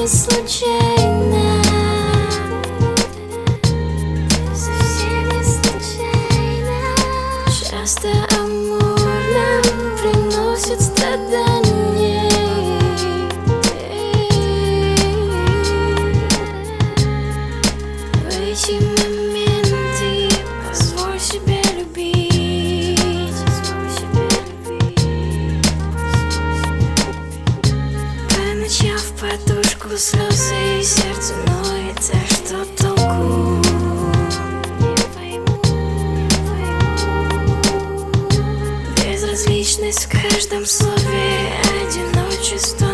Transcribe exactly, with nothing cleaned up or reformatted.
не случайно, совсем не случайно. Часто амур нам приносит страдания. В эти моменты позволь себе любить, позволь себе любить. По ночам в подушку слезы, и сердце ноет, а что толку? Не пойму, не пойму. Безразличность в каждом слове, одиночество